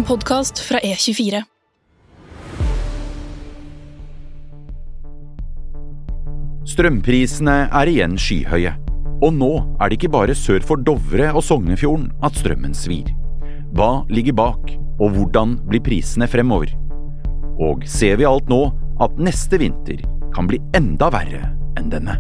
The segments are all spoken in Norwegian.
podcast fra E24. Strømprisene igjen skyhøye, og nå det ikke bare sør for Dovre og Sognefjorden at strømmen svir. Hva ligger bak, og hvordan blir prisene fremover? Og ser vi alt nå at neste vinter kan bli enda verre enn denne?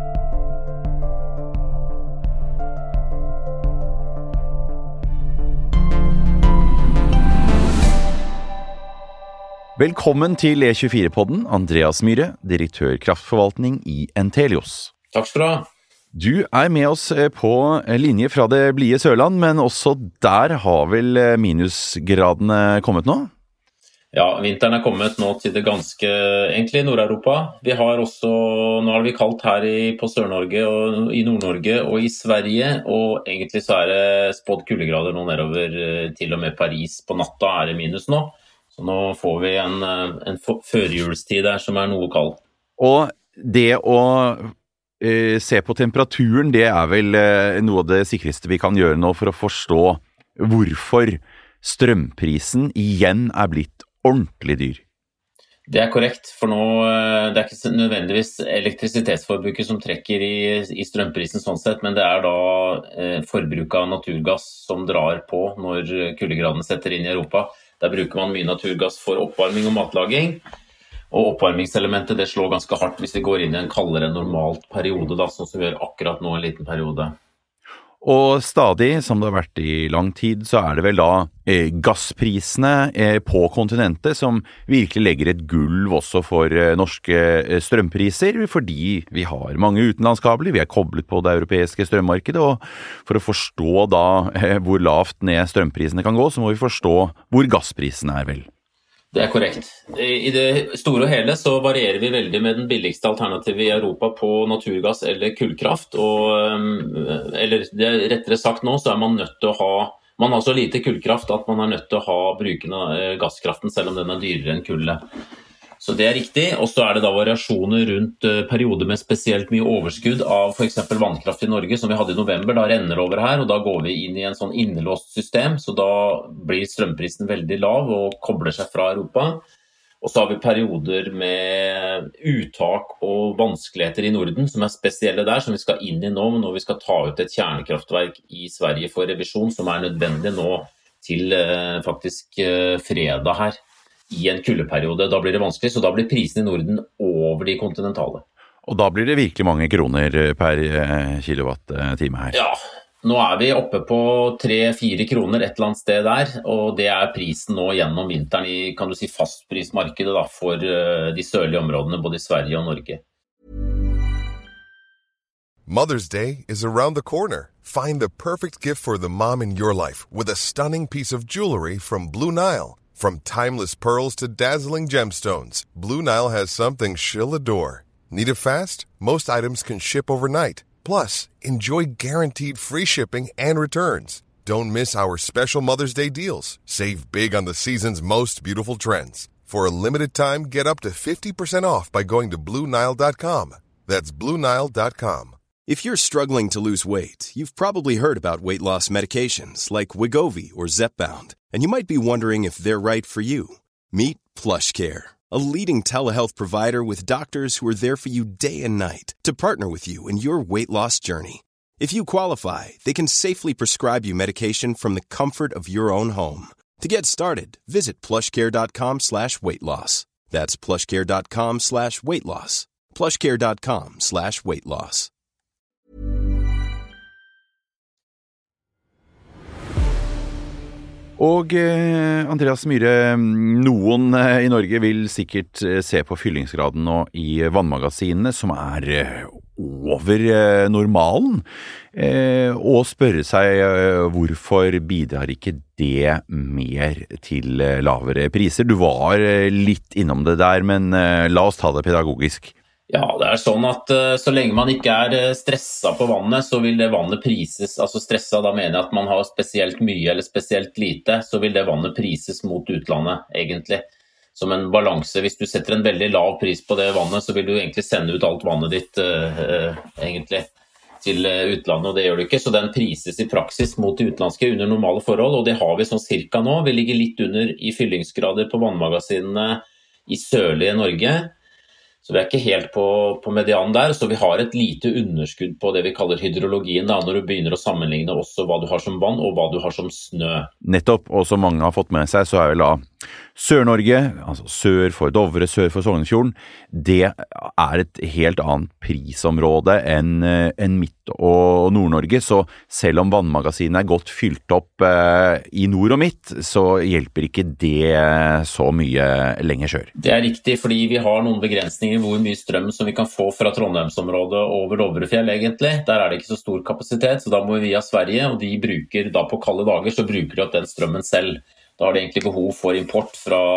Velkommen til E24-podden, Andreas Myhre, direktør kraftforvaltning i Entelios. Takk skal du ha. Du med oss på linje fra det blide Sørland, men også der har vel minusgradene kommet nå? Ja, vinteren kommet nå til det ganske, egentlig Nord-Europa. Vi har også, nå det vi kaldt her på Sør-Norge og i Nord-Norge og i Sverige, og egentlig så det spådd kuldegrader nå nedover til og med Paris. På natta det minus nå. Så nå får vi en førjulstid der som noe kald. Og det å se på temperaturen, det vel noe av det sikreste vi kan gjøre nå for å forstå hvorfor strømprisen igjen blitt ordentlig dyr. Det korrekt, for nå det ikke nødvendigvis elektrisitetsforbruket som trekker i strømprisen sånn sett, men det da forbruket av naturgass som drar på når kuldegradene setter inn i Europa. Der bruker man mye naturgass for oppvarming og matlaging, og oppvarmingselementet det slår ganske hardt hvis vi går inn i en kaldere normalt periode, da, sånn som vi gjør akkurat nå en liten periode. Og stadig, som det har vært i lang tid, så det vel da gassprisene på kontinentet som virkelig legger et gulv også for norske strømpriser, fordi vi har mange utenlandskabler, vi koblet på det europeiske strømmarkedet, og for å forstå da hvor lavt ned strømprisene kan gå, så må vi forstå hvor gassprisene vel. Det korrekt. I det store og hele så varierer vi veldig med den billigste alternativet i Europa på naturgass eller kullkraft, eller det rettere sagt nå så man nødt til å ha, man har så lite kullkraft at man nødt til å ha bruken av gasskraften selv om den dyrere enn kullet. Så det riktig, og så det da variasjoner rundt perioder med spesielt mye overskudd av for eksempel vannkraft i Norge, som vi hadde i november, da renner over her, og da går vi inn i en sånn innelåst system, så da blir strømprisen veldig lav og kobler seg fra Europa. Og så har vi perioder med uttak og vanskeligheter i Norden, som spesielle der, som vi skal inn i nå, når vi skal ta ut et kjernekraftverk i Sverige for revisjon, som nødvendig nå til faktisk fredag her. I en kuldeperiode, da blir det vanskelig, så da blir prisen i Norden over de kontinentale. Og da blir det virkelig mange kroner per kilowatt-time her. Ja, nå vi oppe på 3-4 kroner et eller annet sted der, og det prisen nå gjennom vinteren i, kan du si, fastprismarkedet da, for de sørlige områdene, både i Sverige og Norge. Mother's Day is around the corner. Find the perfect gift for the mom in your life with a stunning piece of jewelry from Blue Nile. From timeless pearls to dazzling gemstones, Blue Nile has something she'll adore. Need it fast? Most items can ship overnight. Plus, enjoy guaranteed free shipping and returns. Don't miss our special Mother's Day deals. Save big on the season's most beautiful trends. For a limited time, get up to 50% off by going to BlueNile.com. That's BlueNile.com. If you're struggling to lose weight, you've probably heard about weight loss medications like Wegovy or Zepbound, and you might be wondering if they're right for you. Meet PlushCare, a leading telehealth provider with doctors who are there for you day and night to partner with you in your weight loss journey. If you qualify, they can safely prescribe you medication from the comfort of your own home. To get started, visit plushcare.com/weightloss. That's plushcare.com/weightloss. plushcare.com/weightloss. Og Andreas Myhre, noen i Norge vil sikkert se på fyllingsgraden nå i vannmagasinene som over normalen, og spørre seg hvorfor bidrar ikke det mer til lavere priser. Du var litt innom det der, men la oss ta det pedagogisk. Ja, det sånn at så lenge man ikke stresset på vannet, så vil det vannet prises, altså stresset, da mener jeg at man har spesielt mye eller spesielt lite, så vil det vannet prises mot utlandet, egentlig. Som en balanse, hvis du setter en veldig lav pris på det vannet, så vil du egentlig sende ut alt vannet ditt, egentlig. til utlandet, og det gjør det ikke, så den prises i praksis mot de utenlandske under normale forhold, og det har vi sånn cirka nå. Vi ligger litt under i fyllingsgrader på vannmagasinene i sørlige Norge, så vi ikke helt på medianen der, så vi har et lite underskudd på det vi kaller hydrologien da, når du begynner å sammenligne også hva du har som vann og hva du har som snø. Nettopp, og som mange har fått med seg, så vel da Sør-Norge, altså sør for Dovre, sør for Sognefjorden, det et helt annet prisområde enn Midt- og Nord-Norge, så selv om vannmagasinene godt fylt opp i nord og midt, så hjelper ikke det så mye lenger sør. Det riktig, fordi vi har noen begrensninger hvor mye strøm som vi kan få fra Trondheimsområdet over Dovrefjell egentlig. Der det ikke så stor kapasitet, så da må vi via Sverige, og de bruker da på kalde dager, så bruker de opp den strømmen selv. Da har de egentlig behov for import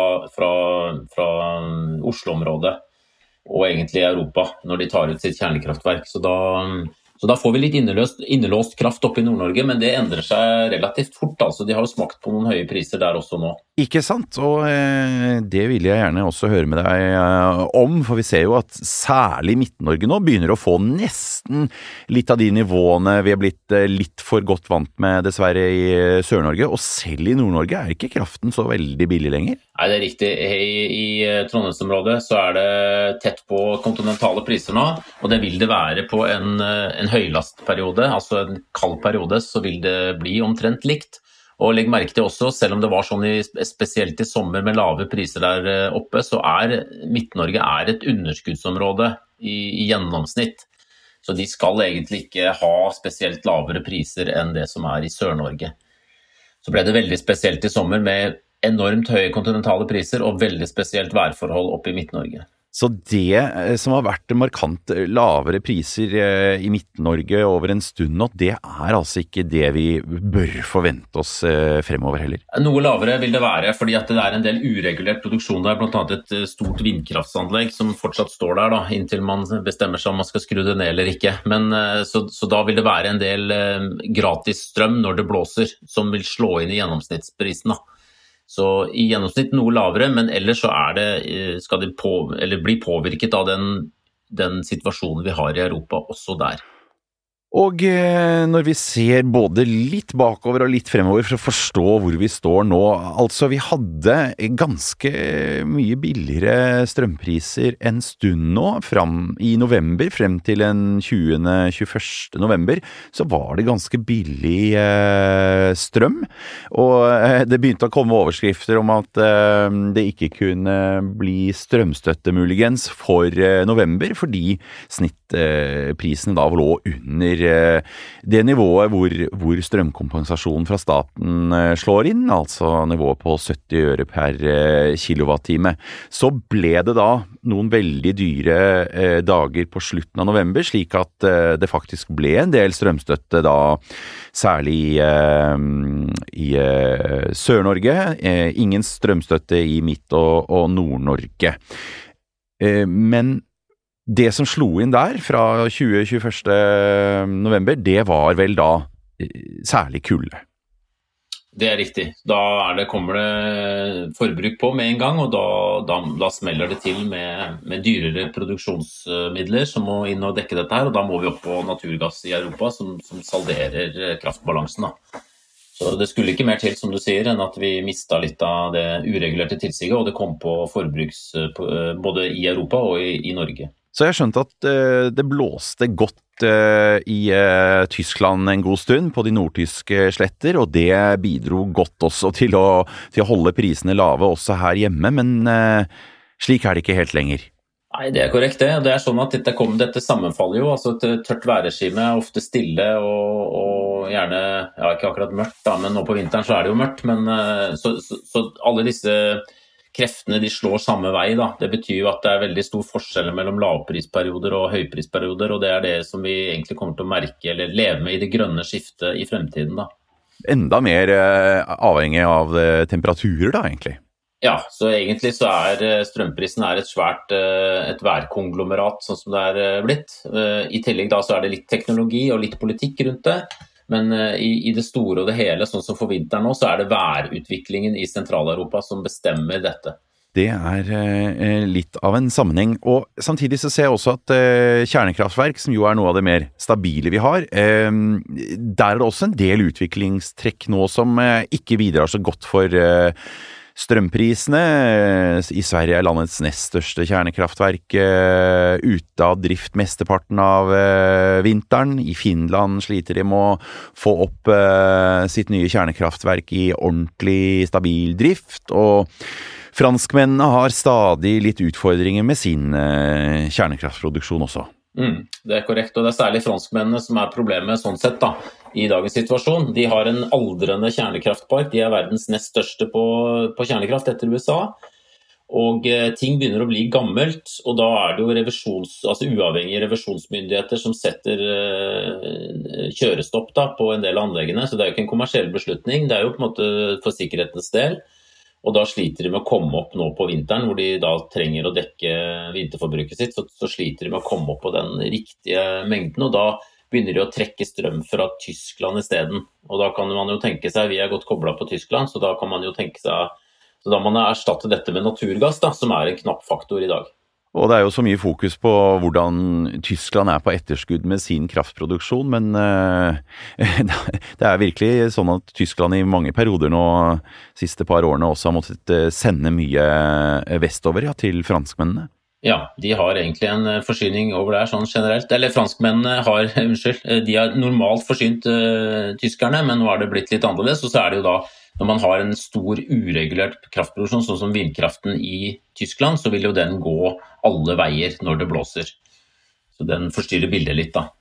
fra Oslo-området og egentlig Europa når de tar ut sitt kjernekraftverk. Så da får vi litt innelåst kraft oppe i Nord-Norge, men det endrer seg relativt fort. Altså. De har jo smakt på noen høye priser der også nå. Ikke sant, og det vil jeg gjerne også høre med deg om, for vi ser jo at særlig Midt-Norge nå begynner å få nesten litt av de nivåene vi blitt litt for godt vant med dessverre i Sør-Norge, og selv i Nord-Norge ikke kraften så veldig billig lenger. Nei, det riktig. I Trondheimsområdet så det tett på kontinentale priser nå, og det vil det være på en høylastperiode, altså en kald periode, så vil det bli omtrent likt. Og legg merke til også, selv om det var sånn spesielt i sommer med lave priser der oppe, så Midt-Norge et underskuddsområde i gjennomsnitt. Så de skal egentlig ikke ha spesielt lavere priser enn det som i Sør-Norge. Så ble det veldig spesielt i sommer med enormt høye kontinentale priser og veldig spesielt værforhold oppe i Midt-Norge. Så det som har vært markant lavere priser i Midt-Norge over en stund nå, det altså ikke det vi bør forvente oss fremover heller. Noe lavere vil det være, fordi at det en del uregulert produksjon der, blant annet et stort vindkraftsanlegg som fortsatt står der da, inntil man bestemmer seg om man skal skru det ned eller ikke. Men så da vil det være en del gratis strøm når det blåser, som vil slå inn i gjennomsnittsprisen da. Så i gjennomsnitt noe lavere, men ellers så skal det bli påvirket av den situasjonen vi har i Europa også der. Og når vi ser både litt bakover og litt fremover for å forstå hvor vi står nå, altså vi hadde ganske mye billigere strømpriser en stund nå, i november, frem til den 20.-21. november, så var det ganske billig strøm, og det begynte å komme overskrifter om at det ikke kunne bli strømstøtte muligens for november, fordi snittprisene da lå under det nivået hvor strømkompensasjonen fra staten slår inn, altså nivået på 70 øre per kilowattime. Så ble det da noen veldig dyre dager på slutten av november, slik at det faktisk ble en del strømstøtte da, særlig i Sør-Norge, ingen strømstøtte i Midt- og Nord-Norge. Men det som slo inn der fra 20-21. november, det var vel da særlig kulde. Det riktig. Da kommer det forbruk på med en gang, og da smeller det til med dyrere produksjonsmidler som må inn og dekke dette her, og da må vi opp på naturgass i Europa som salderer kraftbalansen da. Så det skulle ikke mer til, som du sier, enn at vi mistet litt av det uregulerte tilsiget, og det kom på forbruks både i Europa og i Norge. Så jeg skjønte at det blåste godt i Tyskland en god stund på de nordtyske sletter, og det bidro godt også til å holde prisene lave også her hjemme, men slik det ikke helt lenger. Nei, det korrekt det. Det sånn at dette sammenfaller jo, altså et tørt værregime ofte stille og gjerne, ikke akkurat mørkt da, men nå på vinteren så det jo mørkt, men så alle disse kreftene de slår samme vei da. Det betyr jo at det veldig stor forskjell mellom lavprisperioder og høyprisperioder, og det det som vi egentlig kommer til å merke eller leve med i det grønne skiftet i fremtiden da. Enda mer avhengig av temperaturer da egentlig. Ja, så egentlig så strømprisen et værkonglomerat sånn som det blitt. I tillegg da så det litt teknologi og litt politikk rundt det. Men i det store og det hele, sånn som for vinteren nå, så det værutviklingen i Sentral-Europa som bestemmer dette. Det litt av en sammenheng, og samtidig så ser jeg også at kjernekraftverk, som jo noe av det mer stabile vi har, der det også en del utviklingstrekk nå som ikke bidrar så godt for strømprisene. I Sverige landets nest største kjernekraftverk ute av drift mesteparten av vinteren. I Finland sliter de med å få opp sitt nye kjernekraftverk i ordentlig stabil drift, og franskmennene har stadig litt utfordringer med sin kjernekraftproduksjon også. Det korrekt, og det særlig franskmennene som problemet sånn sett da, i dagens situasjon. De har en aldrende kjernekraftpark, de verdens nest største på kjernekraft etter USA, og ting begynner å bli gammelt, og da det jo uavhengige revisjonsmyndigheter som setter kjørestopp da, på en del av anleggene, så det jo ikke en kommersiell beslutning, det jo på en måte for sikkerhetens del. Og da sliter de med å komme opp nå på vinteren, hvor de da trenger å dekke vinterforbruket sitt, så sliter de med å komme opp på den riktige mengden, og da begynner de å trekke strøm fra Tyskland i stedet. Og da kan man jo tenke seg, vi godt koblet på Tyskland, så da kan man jo tenke seg, så da må man erstatte dette med naturgass da, som en knapp faktor i dag. Og det jo så mye fokus på hvordan Tyskland på etterskudd med sin kraftproduksjon, men det virkelig sånn at Tyskland i mange perioder nå, siste par årene også har måttet sende mye vestover til franskmennene. Ja, de har egentlig en forsyning over der sånn generelt, eller franskmennene har, de har normalt forsynt tyskerne, men nå det blitt litt annerledes, og så det jo da når man har en stor uregulert kraftproduksjon, sånn som vindkraften i Tyskland, så vil jo den gå alle veier når det blåser. Så den forstyrrer bildet litt da.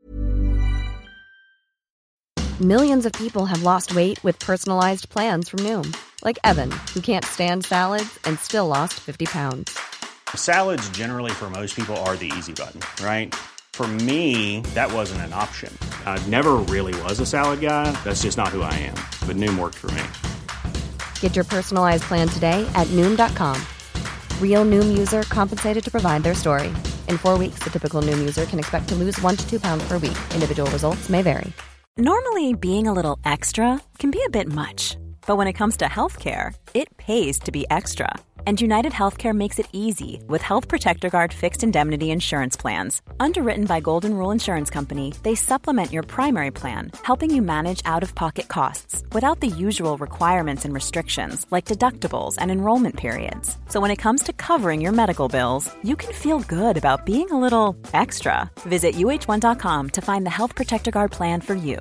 Millions of people have lost weight with personalized plans from Noom. Like Evan, who can't stand salads and still lost 50 pounds. Salads generally for most people are the easy button, right? For me, that wasn't an option. I never really was a salad guy. That's just not who I am. But Noom worked for me. Get your personalized plan today at Noom.com. Real Noom user compensated to provide their story. In 4 weeks, the typical Noom user can expect to lose 1 to 2 pounds per week. Individual results may vary. Normally, being a little extra can be a bit much. But when it comes to healthcare, it pays to be extra. And United Healthcare makes it easy with Health Protector Guard fixed indemnity insurance plans. Underwritten by Golden Rule Insurance Company, they supplement your primary plan, helping you manage out-of-pocket costs without the usual requirements and restrictions like deductibles and enrollment periods. So when it comes to covering your medical bills, you can feel good about being a little extra. Visit uh1.com to find the Health Protector Guard plan for you.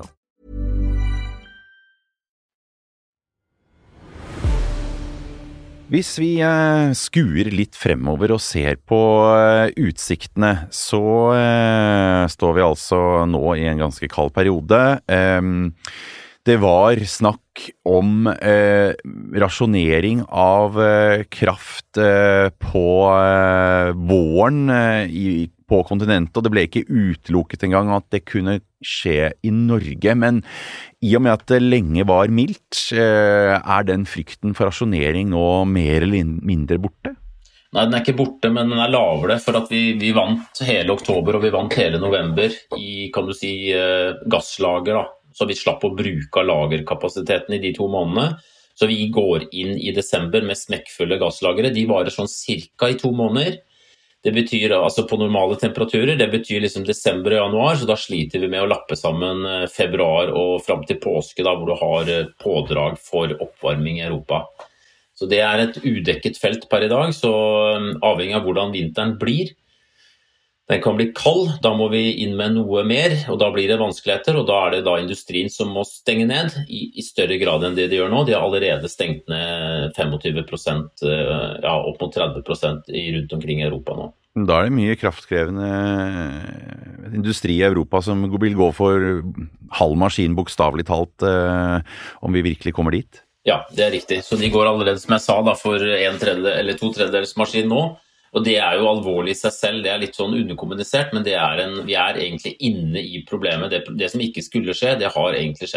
Hvis vi skuer litt fremover og ser på utsiktene, så står vi altså nå i en ganske kald periode. Det var snakk om rasjonering av kraft på våren på kontinentet, og det ble ikke utelukket engang at det kunne skje i Norge, men i og med at det lenge var mildt, den frykten for rasjonering nå mer eller mindre borte? Nei, den ikke borte, men den lavere, for at vi vant hele oktober og vi vant hele november i, kan du si, gasslager da. Så vi slapp å bruke lagerkapasiteten i de 2 månedene. Så vi går inn i desember med smekkfulle gasslagere. De varer sånn cirka i 2 måneder. Det betyr altså på normale temperaturer, det betyr liksom desember og januar, så da sliter vi med å lappe sammen februar og frem til påske da, hvor du har pådrag for oppvarming i Europa. Så det et udekket felt per i dag, så avhengig av hvordan vinteren blir. Den kan bli kald, da må vi inn med noe mer, og da blir det vanskeligheter, og da det da industrien som må stenge ned i større grad enn det de gjør nå. De har allerede stengt ned 25%, ja, opp mot 30% rundt omkring i Europa nå. Da det mye kraftkrevende industri i Europa som vil gå for halv maskin bokstavelig talt, om vi virkelig kommer dit? Ja, det riktig. Så de går allerede, som jeg sa, da, for 1/3 eller 2/3 maskin nå. Og det jo alvorlig i seg selv, det litt sånn underkommunisert, men vi egentlig inne i problemet. Det som ikke skulle skje, det har egentlig skjedd.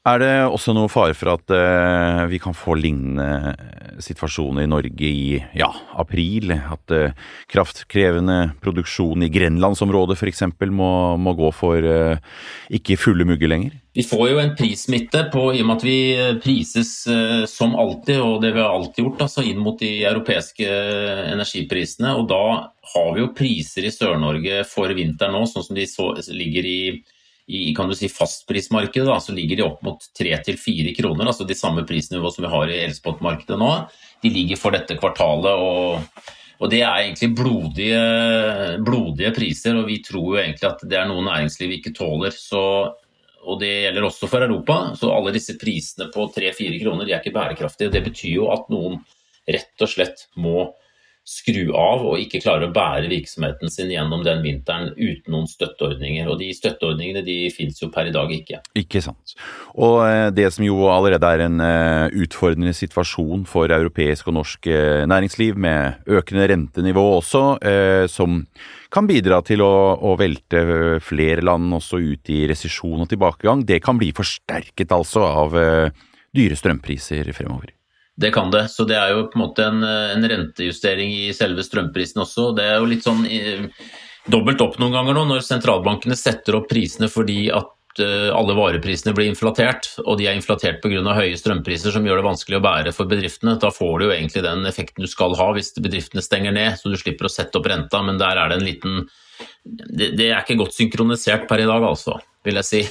Det også noe fare for at vi kan få lignende situasjoner i Norge i april? At kraftkrevende produksjon i Grenlandsområdet for eksempel må gå for ikke fulle mugger lenger? Vi får jo en prissmitte i og med at vi prises som alltid, og det vi har alltid gjort, altså inn mot de europeiske energiprisene. Og da har vi jo priser i Sør-Norge for vinteren nå, sånn som de ligger i kan du si fastprismarkedet, da, så ligger de opp mot 3-4 kroner, altså de samme prisnivå som vi har i elspotmarkedet nå. De ligger for dette kvartalet, og det egentlig blodige priser, og vi tror jo egentlig at det noe næringslivet ikke tåler, og det gjelder også for Europa, så alle disse prisene på 3-4 kroner, de ikke bærekraftige. Det betyr jo at noen rett og slett må skru av og ikke klarer å bære virksomheten sin gjennom den vinteren uten noen støtteordninger, og de støtteordningene de finnes jo per i dag ikke. Ikke sant. Og det som jo allerede en utfordrende situasjon for europeisk og norsk næringsliv med økende rentenivå også, som kan bidra til å velte flere land også ut i resesjon og tilbakegang, det kan bli forsterket altså av dyre strømpriser fremover. Det kan det, så det jo på en måte en rentejustering i selve strømprisen også. Det jo litt sånn dobbelt opp noen ganger nå når sentralbankene setter opp prisene fordi at alle vareprisene blir inflatert, og de inflatert på grunn av høye strømpriser som gjør det vanskelig å bære for bedriftene. Da får du jo egentlig den effekten du skal ha hvis bedriftene stenger ned, så du slipper å sette opp renta, men der det en liten... Det ikke godt synkronisert per i dag altså, vil jeg si.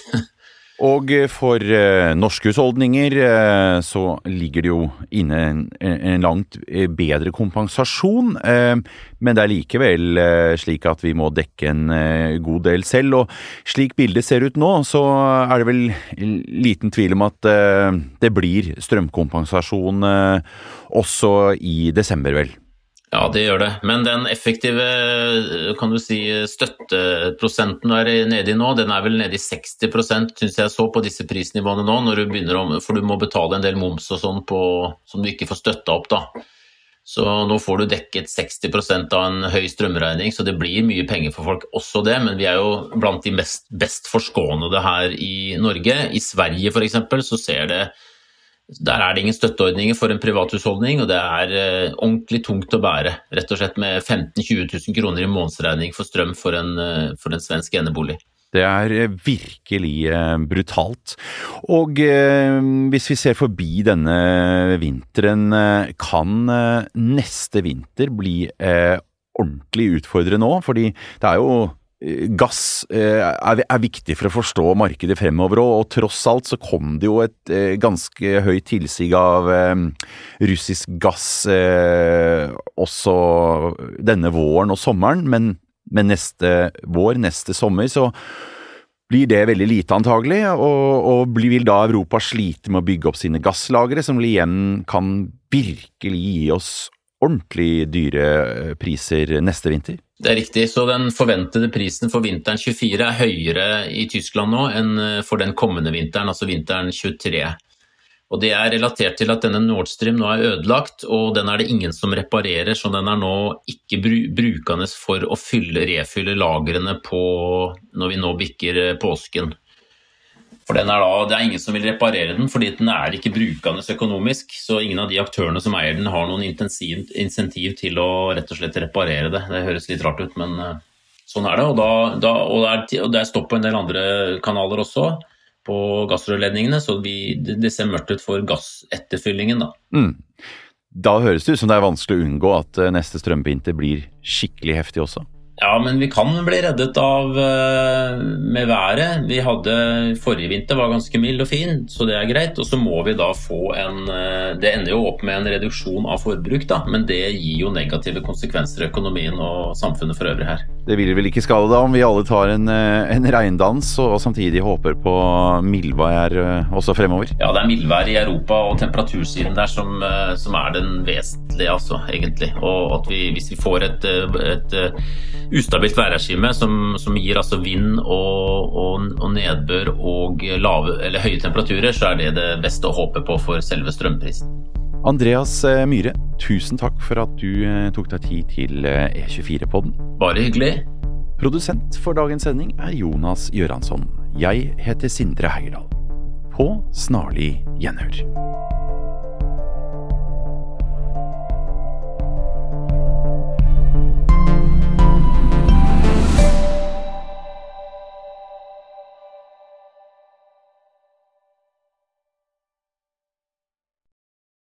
Og for norske husholdninger så ligger det jo inne en langt bedre kompensasjon, men det likevel slik at vi må dekke en god del selv, og slik bildet ser ut nå, så det vel liten tvil om at det blir strømkompensasjon også i desember vel. Ja, det gjør det. Men den effektive, kan du si, støtteprosenten nede i nå, den vel nede i 60%, synes jeg så på disse prisnivåene nå, når du begynner for du må betale en del moms og sånn som du ikke får støtta opp da. Så nå får du dekket 60% av en høy strømregning, så det blir mye penger for folk også det, men vi jo blant de best forskånede her i Norge. I Sverige for eksempel så ser det der det ingen støtteordninger for en privathusholdning, og det ordentlig tungt å bære, rett og slett med 15-20 000 kroner i månedsregning for strøm for en svensk enebolig. Det virkelig brutalt. Og hvis vi ser forbi denne vinteren, kan neste vinter bli ordentlig utfordrende nå, fordi det jo gass viktig for å forstå markedet fremover, og tross alt så kom det jo et ganske høyt tilsig av russisk gass også denne våren og sommeren, men neste vår, neste sommer, så blir det veldig lite antagelig, og vil da Europa slite med å bygge opp sine gasslagre, som igjen kan virkelig gi oss ordentlig dyre priser neste vinter? Det riktig, så den forventede prisen for vinteren 24 høyere i Tyskland nå enn for den kommende vinteren, altså vinteren 23. Og det relatert til at denne Nord Stream nå ødelagt, og den det ingen som reparerer, så den nå ikke brukende for å refylle lagrene når vi nå bikker påsken. For det ingen som vil reparere den, fordi den ikke brukende økonomisk, så ingen av de aktørene som eier den har noen insentiv til å rett og slett reparere det. Det høres litt rart ut, men sånn det, og det stopp på en del andre kanaler også, på gassrørledningene, så det ser mørkt ut for gassetterfyllingen da. Da høres det ut som det vanskelig å unngå at neste strømvinter blir skikkelig heftig også. Ja, men vi kan bli reddet av med været. Vi forrige vinter var ganske mild og fin, så det greit. Og så må vi da få det ender jo opp med en reduksjon av forbruk da, men det gir jo negative konsekvenser i økonomien og samfunnet for øvrig her. Det vil vel ikke skade da om vi alle tar en regndans og samtidig håper på mildvær også fremover? Ja, det mildvær i Europa og temperatursiden der som den vesentlige altså, egentlig. Og at hvis vi får et ustabilt værregime som gir altså vind og nedbør og høye temperaturer, så det beste å håpe på for selve strømprisen. Andreas Myhre, tusen takk for at du tok deg tid til E24-podden. Bare hyggelig. Produsent for dagens sending Jonas Göransson. Jeg heter Sindre Heyerdahl. På snarlig gjenhør.